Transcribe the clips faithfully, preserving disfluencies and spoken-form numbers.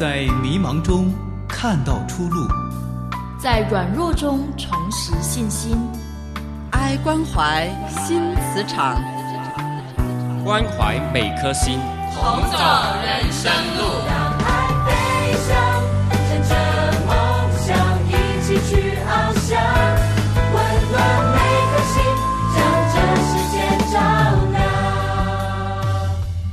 在迷茫中看到出路， 在软弱中重拾信心。 爱关怀新磁场， 关怀每颗心， 同走人生路。 让爱飞翔，乘着梦想一起去翱翔，温暖每颗心，将这世界照亮。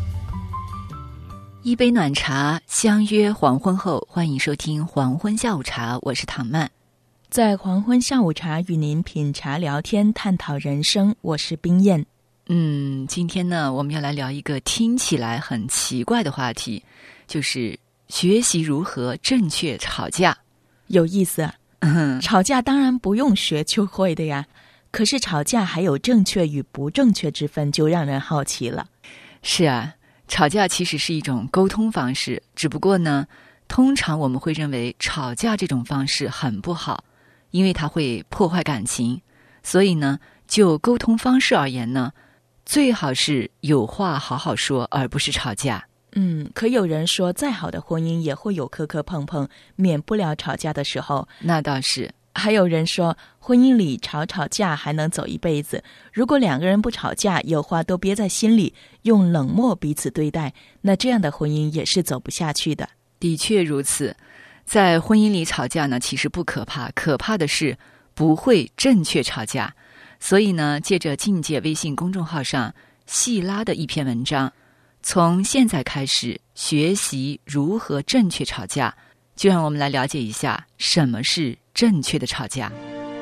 一杯暖茶，相约黄昏后，欢迎收听黄昏下午茶，我是唐曼。 在黄昏下午茶与您品茶聊天，探讨人生，我是冰燕。 嗯，今天呢，我们要来聊一个听起来很奇怪的话题，就是学习如何正确吵架。 有意思啊！ 嗯， 吵架当然不用学就会的呀，可是吵架还有正确与不正确之分，就让人好奇了。 是啊，吵架其实是一种沟通方式，只不过呢，通常我们会认为吵架这种方式很不好，因为它会破坏感情，所以呢，就沟通方式而言呢，最好是有话好好说，而不是吵架。 嗯，可有人说，再好的婚姻也会有磕磕碰碰，免不了吵架的时候。 那倒是。 还有人说，婚姻里吵吵架还能走一辈子。如果两个人不吵架，有话都憋在心里，用冷漠彼此对待，那这样的婚姻也是走不下去的。 的确如此。在婚姻里吵架呢，其实不可怕，可怕的是不会正确吵架。所以呢，借着境界微信公众号上细拉的一篇文章，从现在开始学习如何正确吵架，就让我们来了解一下什么是正确的吵架。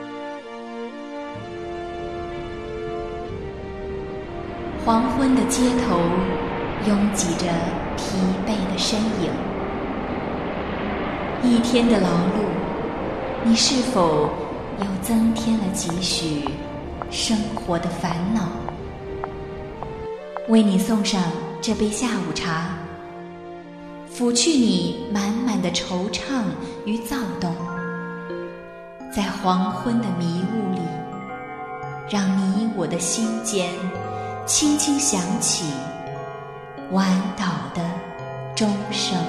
黄昏的街头拥挤着疲惫的身影，一天的劳碌，你是否又增添了几许生活的烦恼？为你送上这杯下午茶，抚去你满满的惆怅与躁动，在黄昏的迷雾里，让你我的心间轻轻响起晚岛的钟声。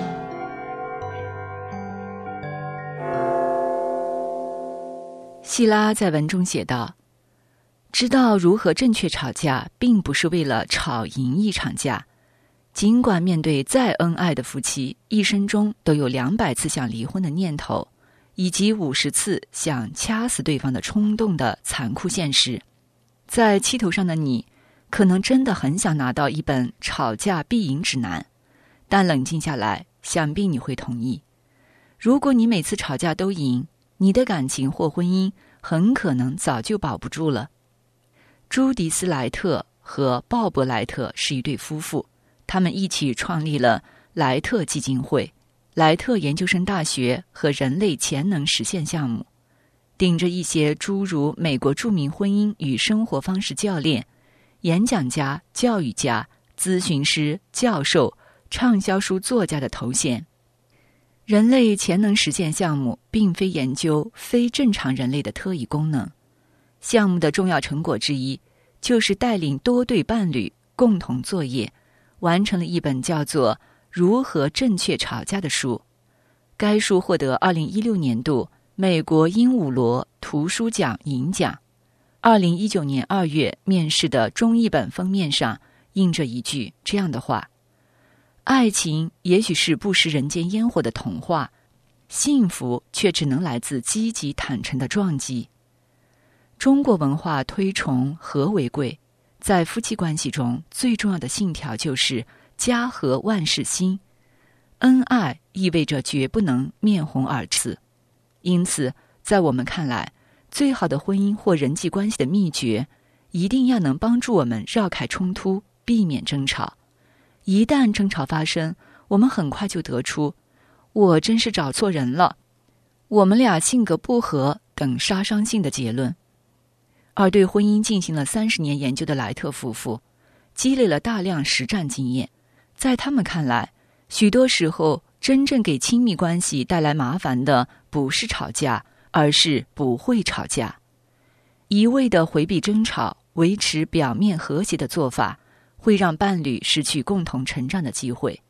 希拉在文中写道，知道如何正确吵架，并不是为了吵赢一场架。尽管面对再恩爱的夫妻，一生中都有两百次想离婚的念头，以及五十次想掐死对方的冲动的残酷现实，在气头上的你，可能真的很想拿到一本吵架必赢指南，但冷静下来，想必你会同意，如果你每次吵架都赢，你的感情或婚姻很可能早就保不住了。朱迪斯·莱特和鲍勃·莱特是一对夫妇，他们一起创立了莱特基金会、莱特研究生大学和人类潜能实现项目，顶着一些诸如美国著名婚姻与生活方式教练、演讲家、教育家、咨询师、教授、畅销书作家的头衔。人类潜能实践项目并非研究非正常人类的特异功能，项目的重要成果之一就是带领多对伴侣共同作业，完成了一本叫做《如何正确吵架》的书。该书获得二零一六年度美国鹦鹉螺图书奖银奖。二零一九年二月面世的中译本封面上印着一句这样的话：爱情也许是不食人间烟火的童话，幸福却只能来自积极坦诚的撞击。中国文化推崇和为贵，在夫妻关系中最重要的信条就是家和万事兴，恩爱意味着绝不能面红耳赤。因此在我们看来，最好的婚姻或人际关系的秘诀，一定要能帮助我们绕开冲突，避免争吵。一旦争吵发生，我们很快就得出我真是找错人了，我们俩性格不合等杀伤性的结论。而对婚姻进行了三十年研究的莱特夫妇，积累了大量实战经验，在他们看来，许多时候真正给亲密关系带来麻烦的不是吵架，而是不会吵架。一味地回避争吵，维持表面和谐的做法，会让伴侣失去共同成长的机会。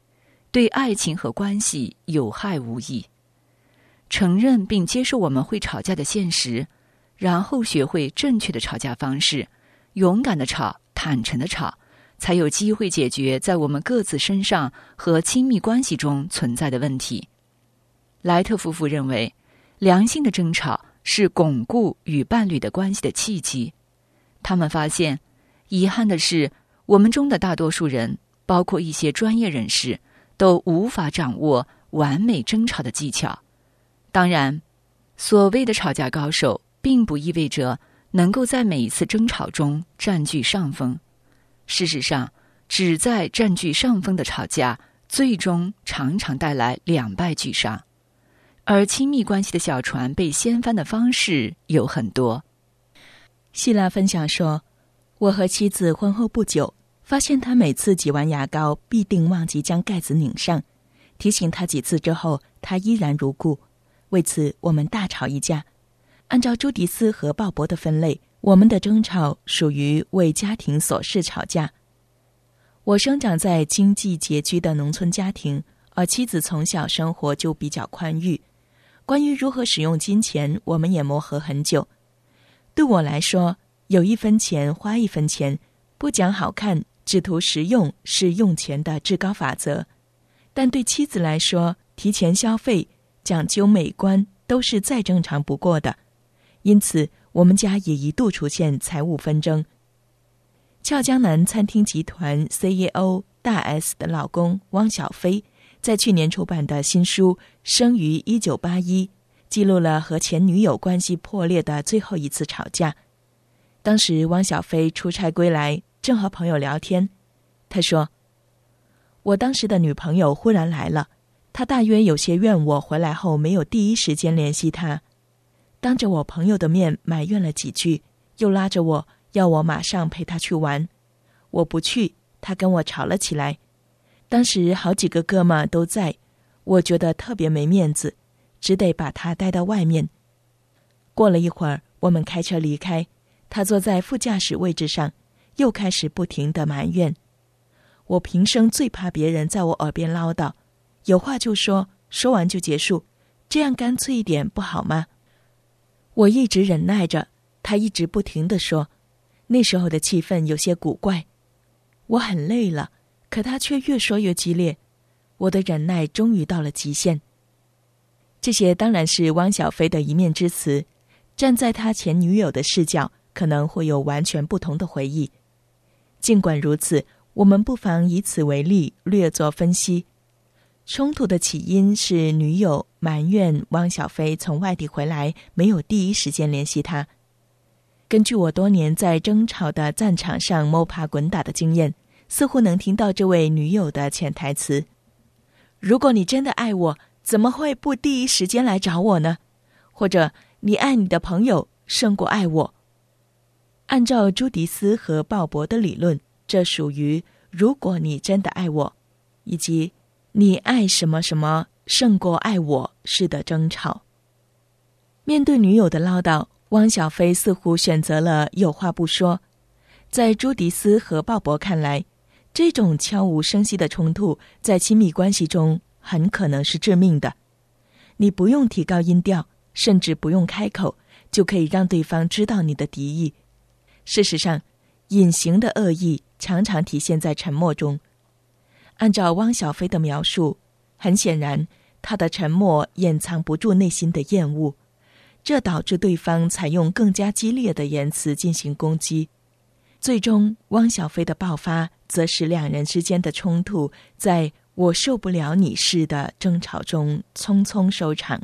对爱情和关系有害无益。承认并接受我们会吵架的现实，然后学会正确的吵架方式，勇敢的吵，坦诚的吵，才有机会解决在我们各自身上和亲密关系中存在的问题。莱特夫妇认为，良性的争吵是巩固与伴侣的关系的契机。他们发现，遗憾的是，我们中的大多数人，包括一些专业人士，都无法掌握完美争吵的技巧。当然，所谓的吵架高手，并不意味着能够在每一次争吵中占据上风。事实上，只在占据上风的吵架，最终常常带来两败俱伤。而亲密关系的小船被掀翻的方式有很多。 希拉分享说，我和妻子婚后不久，发现他每次挤完牙膏必定忘记将盖子拧上，提醒他几次之后，他依然如故。为此我们大吵一架。按照朱迪斯和鲍勃的分类，我们的争吵属于为家庭琐事吵架。我生长在经济拮据的农村家庭，而妻子从小生活就比较宽裕。关于如何使用金钱，我们也磨合很久。对我来说，有一分钱花一分钱，不讲好看，只图实用，是用钱的至高法则。但对妻子来说，提前消费，讲究美观，都是再正常不过的。因此我们家也一度出现财务纷争。俏江南餐厅集团 C E O 大 S 的老公汪小菲在去年出版的新书《生于一九八一》记录了和前女友关系破裂的最后一次吵架。当时汪小菲出差归来，正和朋友聊天，他说，我当时的女朋友忽然来了，她大约有些怨我回来后没有第一时间联系她，当着我朋友的面埋怨了几句，又拉着我要我马上陪她去玩。我不去，她跟我吵了起来。当时好几个哥们都在，我觉得特别没面子，只得把她带到外面。过了一会儿，我们开车离开，她坐在副驾驶位置上，又开始不停地埋怨。我平生最怕别人在我耳边唠叨，有话就说，说完就结束，这样干脆一点不好吗？我一直忍耐着，他一直不停地说，那时候的气氛有些古怪。我很累了，可他却越说越激烈，我的忍耐终于到了极限。这些当然是汪小菲的一面之词，站在他前女友的视角，可能会有完全不同的回忆。尽管如此，我们不妨以此为例，略作分析。冲突的起因是女友埋怨汪小菲从外地回来没有第一时间联系他。根据我多年在争吵的战场上摸爬滚打的经验，似乎能听到这位女友的潜台词，如果你真的爱我，怎么会不第一时间来找我呢？或者你爱你的朋友胜过爱我。按照朱迪斯和鲍勃的理论，这属于如果你真的爱我，以及你爱什么什么胜过爱我式的争吵。面对女友的唠叨，汪小菲似乎选择了有话不说。在朱迪斯和鲍勃看来，这种悄无声息的冲突在亲密关系中很可能是致命的。你不用提高音调，甚至不用开口，就可以让对方知道你的敌意。事实上，隐形的恶意常常体现在沉默中。按照汪小菲的描述，很显然，他的沉默掩藏不住内心的厌恶，这导致对方采用更加激烈的言辞进行攻击。最终，汪小菲的爆发则使两人之间的冲突在我受不了你式的争吵中匆匆收场。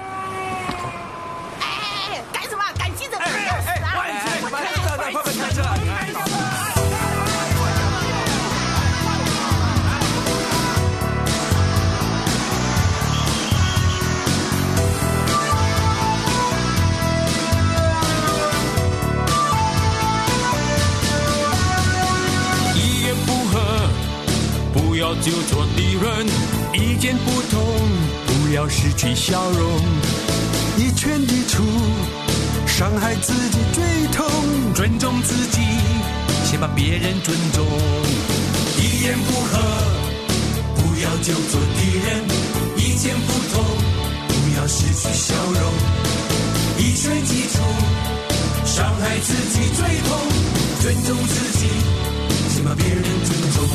哎，干什么？赶急着！ 哎哎哎！快开车！快快开车！ 一言不合不要就做敌人，意见不同不要失去笑容， 一拳一出伤害自己最痛， 尊重自己，先把别人尊重。一言不合不要就做敌人，意见不同，不要失去笑容。一拳击出，伤害自己最痛。尊重自己，先把别人尊重。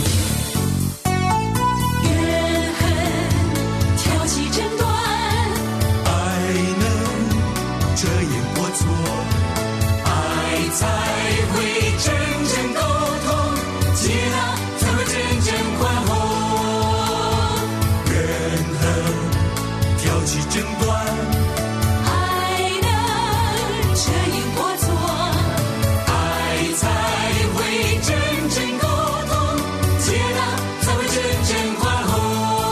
怨恨挑起争端， 爱能遮掩过错，爱才会真正沟通，接纳才会真正宽宏。怨恨挑起争端， 爱能遮掩过错， 爱才会真正沟通，接纳才会真正宽宏。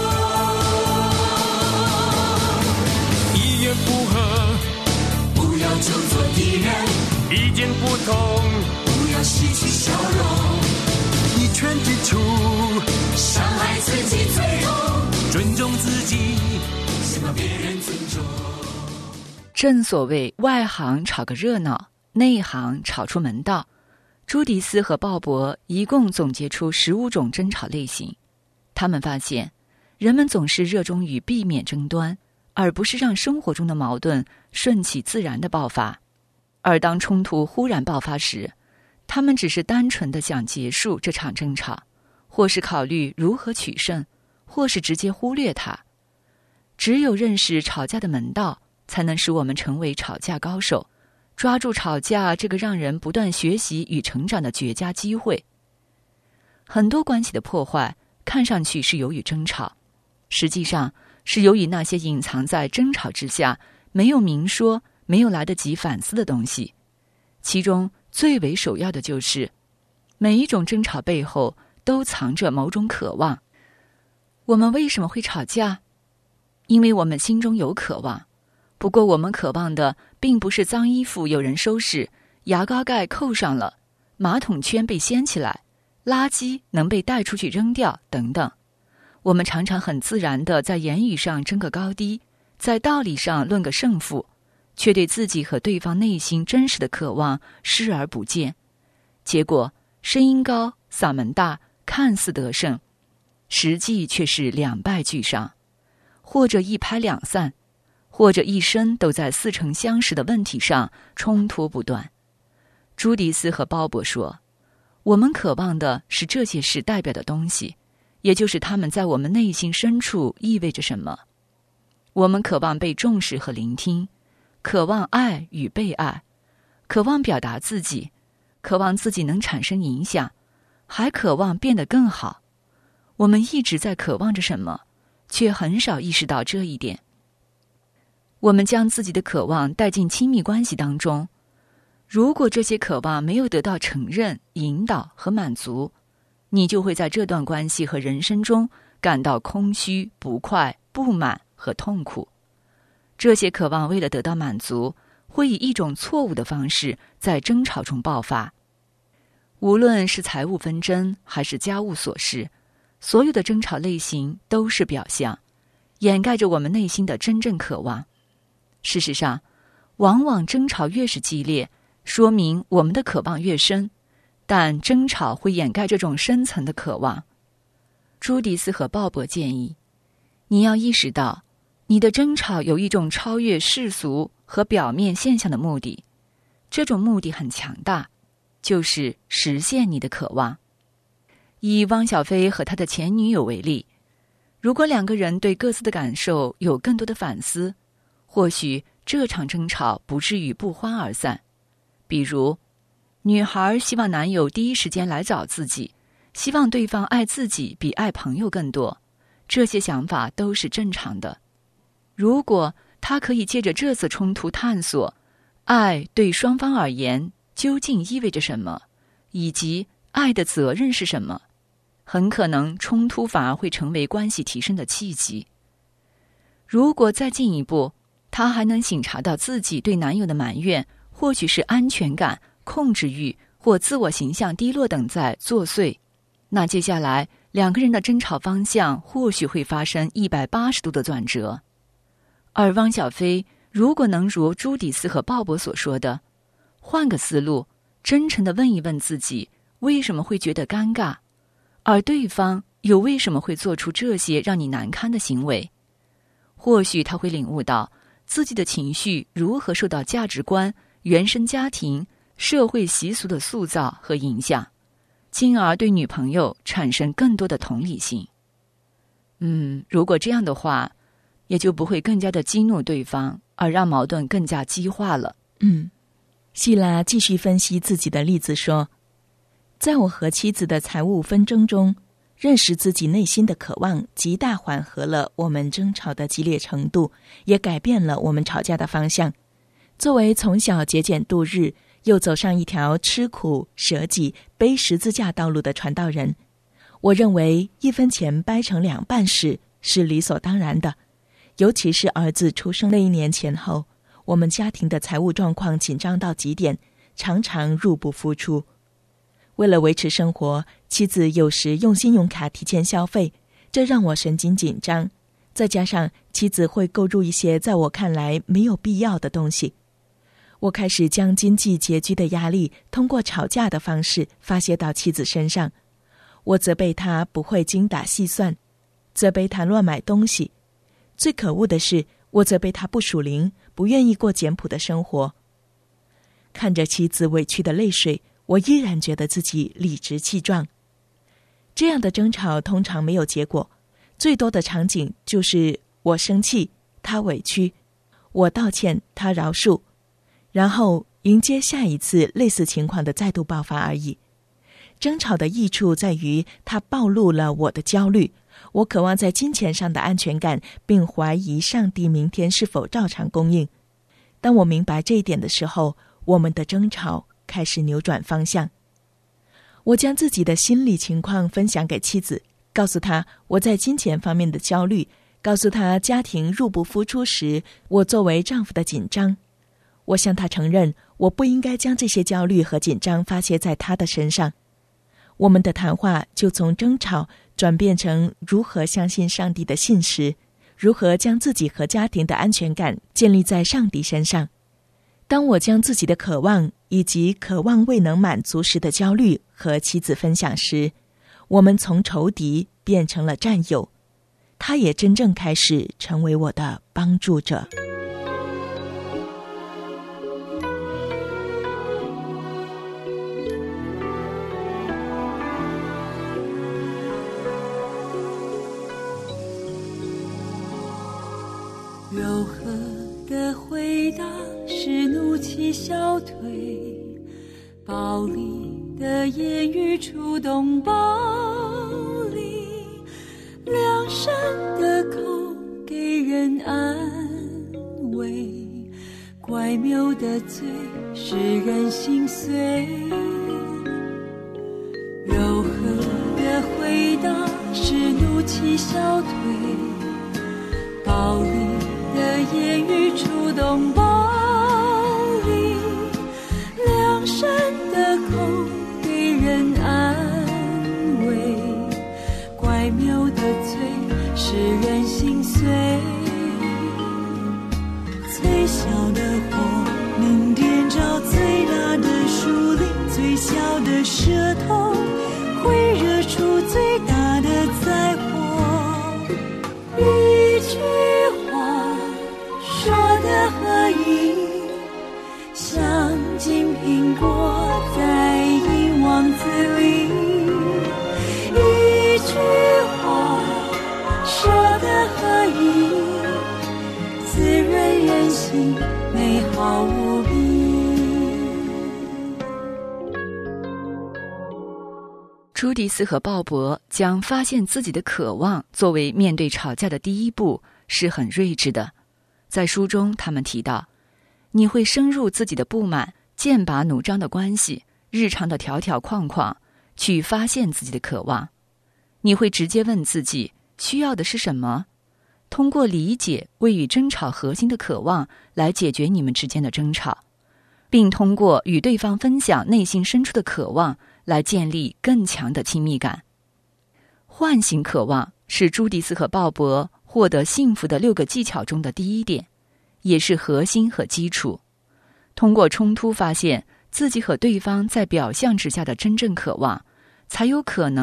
一言不合不要就做敌人， 意见不同， 不要失去笑容。一拳击出，伤害自己最痛。尊重自己，先把别人尊重。 正所谓外行吵个热闹，内行吵出门道。朱迪斯和鲍勃一共总结出十五种争吵类型。他们发现，人们总是热衷于避免争端，而不是让生活中的矛盾顺其自然的爆发。而当冲突忽然爆发时，他们只是单纯的想结束这场争吵，或是考虑如何取胜，或是直接忽略它。只有认识吵架的门道，才能使我们成为吵架高手，抓住吵架这个让人不断学习与成长的绝佳机会。很多关系的破坏看上去是由于争吵，实际上是由于那些隐藏在争吵之下，没有明说，没有来得及反思的东西。其中最为首要的就是，每一种争吵背后都藏着某种渴望。我们为什么会吵架？因为我们心中有渴望，不过我们渴望的并不是脏衣服有人收拾，牙膏盖扣上了，马桶圈被掀起来，垃圾能被带出去扔掉等等。我们常常很自然地在言语上争个高低，在道理上论个胜负，却对自己和对方内心真实的渴望视而不见。结果声音高，嗓门大，看似得胜，实际却是两败俱伤，或者一拍两散，或者一生都在似曾相识的问题上冲突不断。朱迪斯和鲍勃说，我们渴望的是这些事代表的东西，也就是他们在我们内心深处意味着什么。我们渴望被重视和聆听，渴望爱与被爱，渴望表达自己，渴望自己能产生影响，还渴望变得更好。我们一直在渴望着什么，却很少意识到这一点。我们将自己的渴望带进亲密关系当中，如果这些渴望没有得到承认、引导和满足，你就会在这段关系和人生中感到空虚、不快、不满和痛苦。这些渴望为了得到满足，会以一种错误的方式在争吵中爆发。无论是财务纷争还是家务琐事，所有的争吵类型都是表象，掩盖着我们内心的真正渴望。事实上，往往争吵越是激烈，说明我们的渴望越深，但争吵会掩盖这种深层的渴望。朱迪斯和鲍勃建议，你要意识到，你的争吵有一种超越世俗和表面现象的目的，这种目的很强大，就是实现你的渴望。以汪小菲和他的前女友为例，如果两个人对各自的感受有更多的反思，或许这场争吵不至于不欢而散。比如，女孩希望男友第一时间来找自己，希望对方爱自己比爱朋友更多，这些想法都是正常的。如果她可以借着这次冲突探索，爱对双方而言究竟意味着什么，以及爱的责任是什么，很可能冲突反而会成为关系提升的契机。如果再进一步，她还能省察到自己对男友的埋怨，或许是安全感、控制欲或自我形象低落等在作祟，那接下来两个人的争吵方向或许会发生一百八十度的转折。而汪小菲如果能如朱迪斯和鲍勃所说的，换个思路，真诚地问一问自己为什么会觉得尴尬，而对方又为什么会做出这些让你难堪的行为？或许他会领悟到自己的情绪如何受到价值观、原生家庭、社会习俗的塑造和影响，进而对女朋友产生更多的同理心。嗯，如果这样的话，也就不会更加的激怒对方，而让矛盾更加激化了。 嗯，希拉继续分析自己的例子说，在我和妻子的财务纷争中，认识自己内心的渴望极大缓和了我们争吵的激烈程度，也改变了我们吵架的方向。作为从小节俭度日，又走上一条吃苦舍己背十字架道路的传道人，我认为一分钱掰成两半时是理所当然的。尤其是儿子出生那一年前后，我们家庭的财务状况紧张到极点，常常入不敷出。为了维持生活，妻子有时用信用卡提前消费，这让我神经紧张。再加上妻子会购入一些在我看来没有必要的东西，我开始将经济拮据的压力通过吵架的方式发泄到妻子身上。我责备她不会精打细算，责备她乱买东西。最可恶的是，我责备她不属灵，不愿意过简朴的生活。看着妻子委屈的泪水，我依然觉得自己理直气壮。这样的争吵通常没有结果，最多的场景就是我生气，他委屈，我道歉，他饶恕，然后迎接下一次类似情况的再度爆发而已。争吵的益处在于它暴露了我的焦虑，我渴望在金钱上的安全感，并怀疑上帝明天是否照常供应。当我明白这一点的时候，我们的争吵开始扭转方向。我将自己的心理情况分享给妻子，告诉她我在金钱方面的焦虑，告诉她家庭入不敷出时我作为丈夫的紧张。我向她承认，我不应该将这些焦虑和紧张发泄在她的身上。我们的谈话就从争吵转变成如何相信上帝的信实，如何将自己和家庭的安全感建立在上帝身上。当我将自己的渴望以及渴望未能满足时的焦虑和妻子分享时，我们从仇敌变成了战友，他也真正开始成为我的帮助者。 柔和的回答使怒气消退，暴力的言语触动暴力，良善的口给人安慰，乖谬的嘴使人心碎。柔和的回答使怒气消退，暴力的言语触动暴力，良善的口给人安慰，乖谬的嘴使人心碎。最小的火能点着最大的树林，最小的舌头会惹出最大的灾祸。一句说的合意，像金苹果在银网子里。一句话说的合意，滋润人心，美好无比。 朱迪斯和鲍勃将发现自己的渴望作为面对吵架的第一步，是很睿智的。在书中他们提到，你会深入自己的不满、剑拔弩张的关系、日常的条条框框，去发现自己的渴望。你会直接问自己需要的是什么，通过理解位于争吵核心的渴望来解决你们之间的争吵，并通过与对方分享内心深处的渴望来建立更强的亲密感。唤醒渴望是朱迪斯和鲍勃获得幸福的六个技巧中的第一点，也是核心和基础。通过冲突发现自己和对方在表象之下的真正渴望，才有可能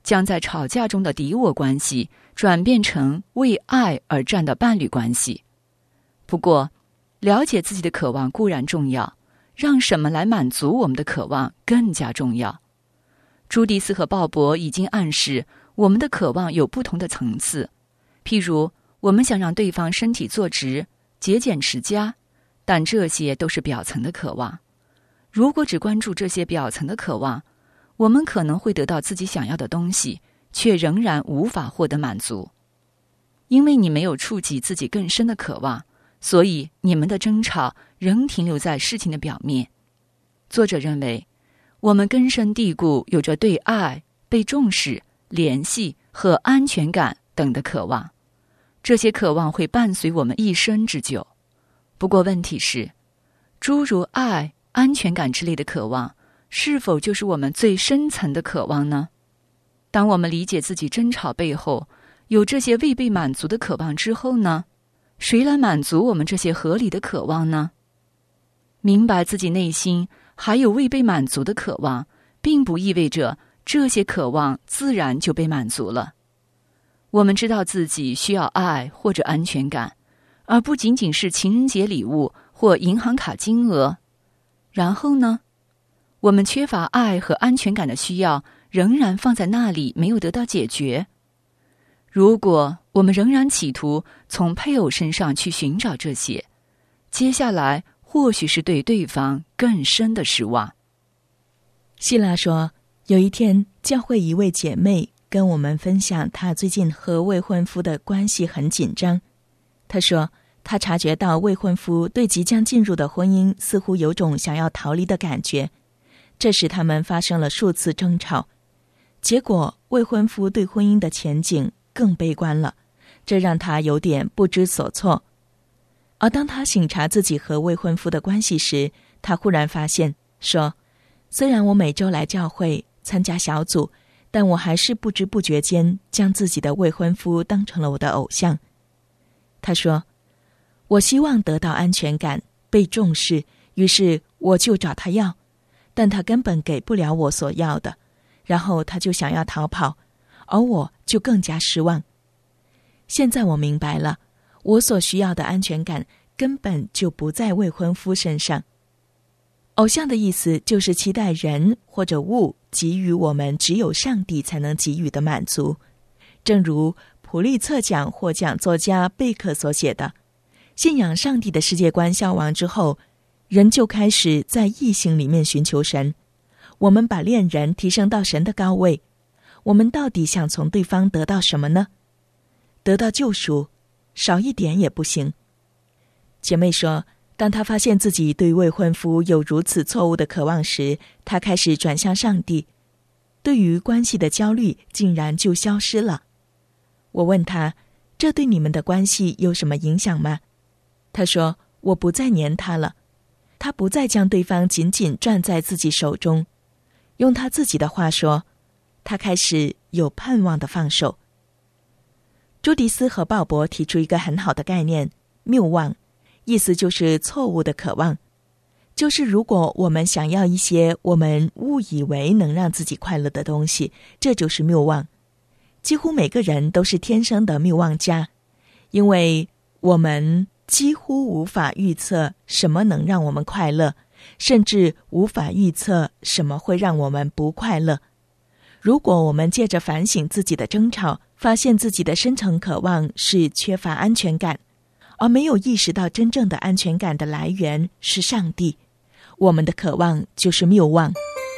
将在吵架中的敌我关系转变成为爱而战的伴侣关系。不过，了解自己的渴望固然重要，让什么来满足我们的渴望更加重要。朱迪斯和鲍勃已经暗示我们的渴望有不同的层次，譬如我们想让对方身体坐直、节俭持家，但这些都是表层的渴望。如果只关注这些表层的渴望，我们可能会得到自己想要的东西，却仍然无法获得满足。因为你没有触及自己更深的渴望，所以你们的争吵仍停留在事情的表面。作者认为，我们根深蒂固有着对爱、被重视、联系和安全感等的渴望，这些渴望会伴随我们一生之久。不过问题是，诸如爱、安全感之类的渴望，是否就是我们最深层的渴望呢？当我们理解自己争吵背后有这些未被满足的渴望之后呢，谁来满足我们这些合理的渴望呢？明白自己内心还有未被满足的渴望，并不意味着这些渴望自然就被满足了。我们知道自己需要爱或者安全感，而不仅仅是情人节礼物或银行卡金额。然后呢，我们缺乏爱和安全感的需要仍然放在那里，没有得到解决。如果我们仍然企图从配偶身上去寻找这些，接下来或许是对对方更深的失望。 希拉说，有一天教会一位姐妹跟我们分享她最近和未婚夫的关系很紧张。她说她察觉到未婚夫对即将进入的婚姻似乎有种想要逃离的感觉，这时他们发生了数次争吵，结果未婚夫对婚姻的前景更悲观了，这让她有点不知所措。而当她省察自己和未婚夫的关系时，她忽然发现说，虽然我每周来教会参加小组，但我还是不知不觉间将自己的未婚夫当成了我的偶像。她说，我希望得到安全感，被重视，于是我就找他要，但他根本给不了我所要的，然后他就想要逃跑，而我就更加失望。现在我明白了，我所需要的安全感根本就不在未婚夫身上。偶像的意思就是期待人或者物给予我们只有上帝才能给予的满足。正如普利策奖获奖作家贝克所写的，信仰上帝的世界观消亡之后，人就开始在异性里面寻求神。我们把恋人提升到神的高位，我们到底想从对方得到什么呢？得到救赎，少一点也不行。姐妹说，当她发现自己对未婚夫有如此错误的渴望时，她开始转向上帝，对于关系的焦虑竟然就消失了。我问她，这对你们的关系有什么影响吗？她说，我不再黏他了，她不再将对方紧紧攥在自己手中。用她自己的话说，她开始有盼望的放手。朱迪斯和鲍勃提出一个很好的概念，谬妄，意思就是错误的渴望。就是如果我们想要一些我们误以为能让自己快乐的东西，这就是谬妄。几乎每个人都是天生的谬妄家，因为我们几乎无法预测什么能让我们快乐，甚至无法预测什么会让我们不快乐。如果我们借着反省自己的争吵，发现自己的深层渴望是缺乏安全感，而没有意识到真正的安全感的来源是上帝，我们的渴望就是谬妄。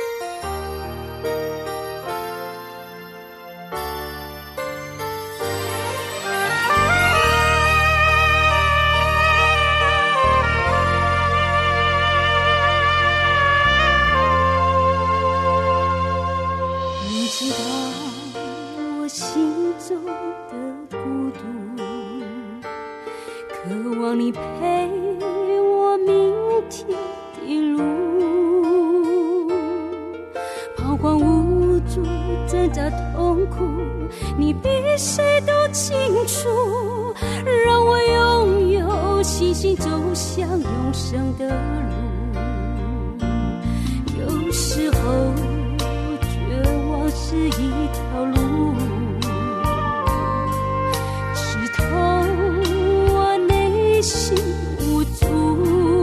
你陪我明天的路，彷徨无助，挣扎痛苦，你比谁都清楚，让我拥有信心走向永生的路。有时候绝望是一条路，刺痛我内心无助。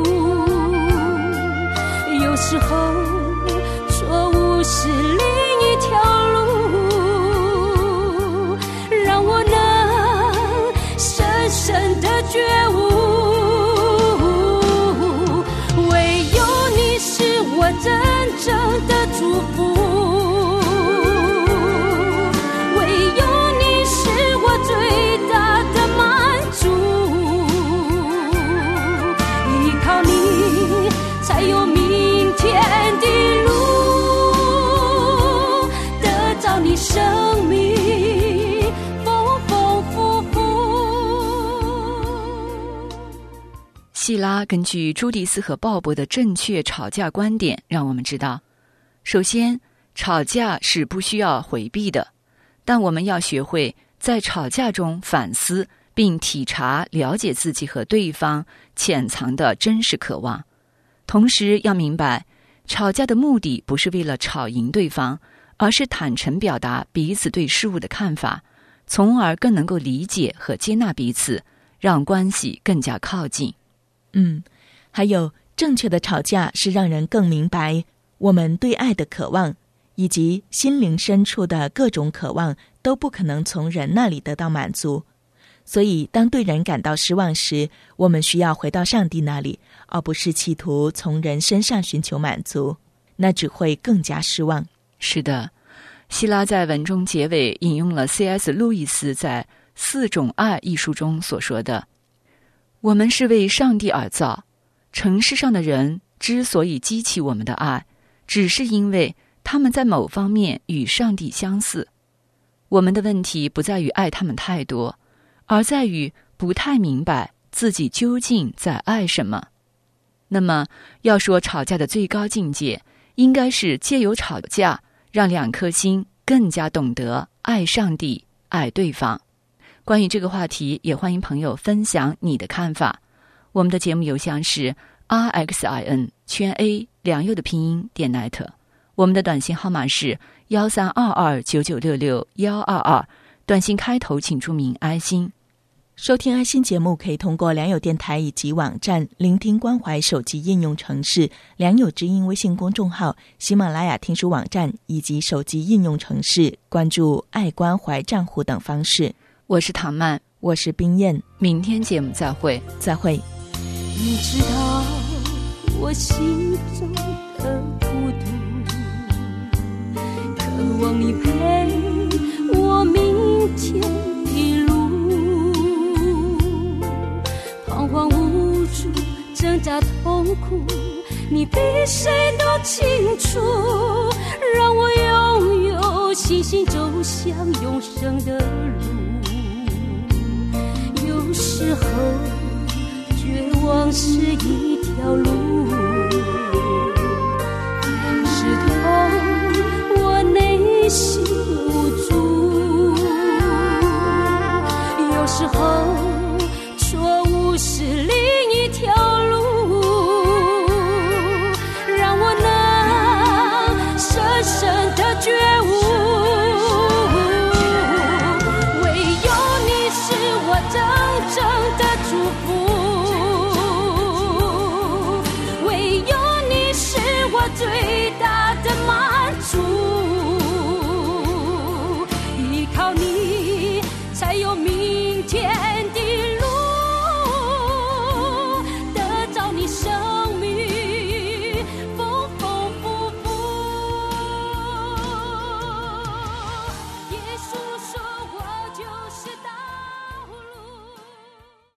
有时候错误是另一条路，让我能深深的觉悟。唯有你是我真正的祝福，唯有你是我最大的满足。依靠你才有明天的路，得到你生命丰丰富富。 希拉根据朱迪斯和鲍勃的正确吵架观点，让我们知道，首先，吵架是不需要回避的，但我们要学会在吵架中反思，并体察了解自己和对方潜藏的真实渴望。同时要明白，吵架的目的不是为了吵赢对方，而是坦诚表达彼此对事物的看法，从而更能够理解和接纳彼此，让关系更加靠近。 嗯，还有正确的吵架是让人更明白我们对爱的渴望，以及心灵深处的各种渴望都不可能从人那里得到满足。所以当对人感到失望时，我们需要回到上帝那里，而不是企图从人身上寻求满足，那只会更加失望。 是的，希拉在文中结尾引用了 C S 路易斯在《四种爱》一书中所说的：我们是为上帝而造，尘世上的人之所以激起我们的爱，只是因为他们在某方面与上帝相似。我们的问题不在于爱他们太多，而在于不太明白自己究竟在爱什么。那么要说吵架的最高境界，应该是借由吵架让两颗心更加懂得爱上帝，爱对方。关于这个话题，也欢迎朋友分享你的看法。我们的节目邮箱是 r x i n 圈 a 良友的拼音点 net， 我们的短信号码是幺三二二九九六六幺二二，短信开头请注明爱心。 收听爱心节目可以通过良友电台以及网站、聆听关怀手机应用程式、良友之音微信公众号、喜马拉雅听书网站以及手机应用程式关注爱关怀账户等方式。 我是唐曼， 我是冰燕， 明天节目再会， 再会。 你知道我心中的孤独，渴望你陪我明天的路，彷徨无助，挣扎痛苦，你比谁都清楚，让我拥有信心走向永生的路。有时候绝望是一条路，